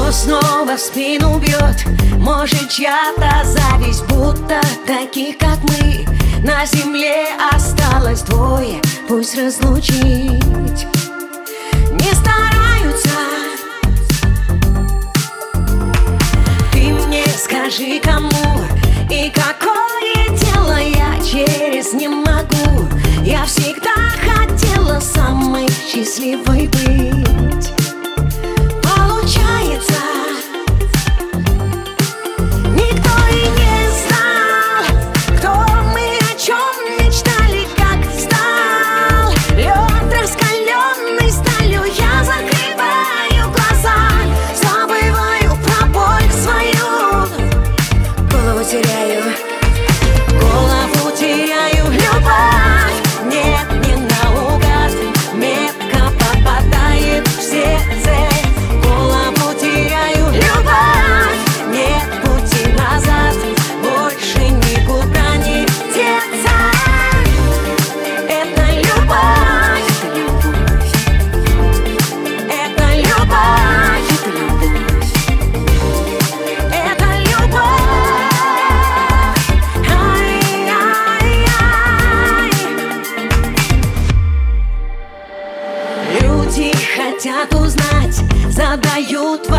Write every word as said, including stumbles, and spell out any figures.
Кто снова в спину бьет? Может, чья-то зависть, будто таких, как мы, на земле осталось двое, пусть разлучить не стараются. Ты мне скажи, кому и какое дело, я через не могу. Я всегда хотела самой счастливой быть. Получается, никто и не знал, кто мы, о чем мечтали, как стал лед раскаленной сталью. Я закрываю глаза, забываю про боль свою, голову теряю, голову теряю, любовь. Нет, не наугад, метко попадает в сердце. Голову теряю, любовь. Нет пути назад, больше никуда не деться. Это любовь, это любовь, это любовь. Ай-яй-яй. Люди хотят узнать, задают